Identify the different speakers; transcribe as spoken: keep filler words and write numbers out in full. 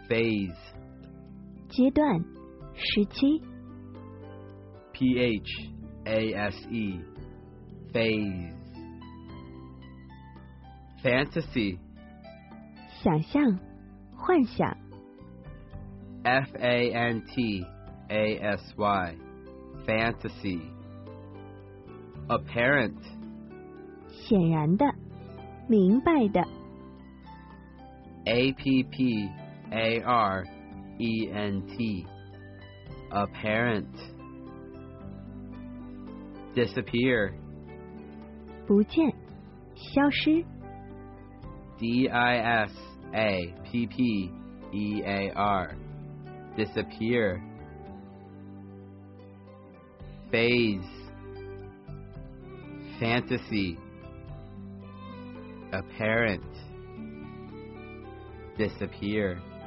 Speaker 1: phase,
Speaker 2: 阶段，时期，
Speaker 1: P H A S E, phase. Fantasy,
Speaker 2: 想象，幻想，
Speaker 1: F A N T A S Y, fantasy. Apparent,
Speaker 2: 显然的，明白的，
Speaker 1: A P P A R E N T, apparent. Disappear,
Speaker 2: 不见，消失，
Speaker 1: D I S A P P E A R, disappear. Phase, fantasy, apparent, disappear.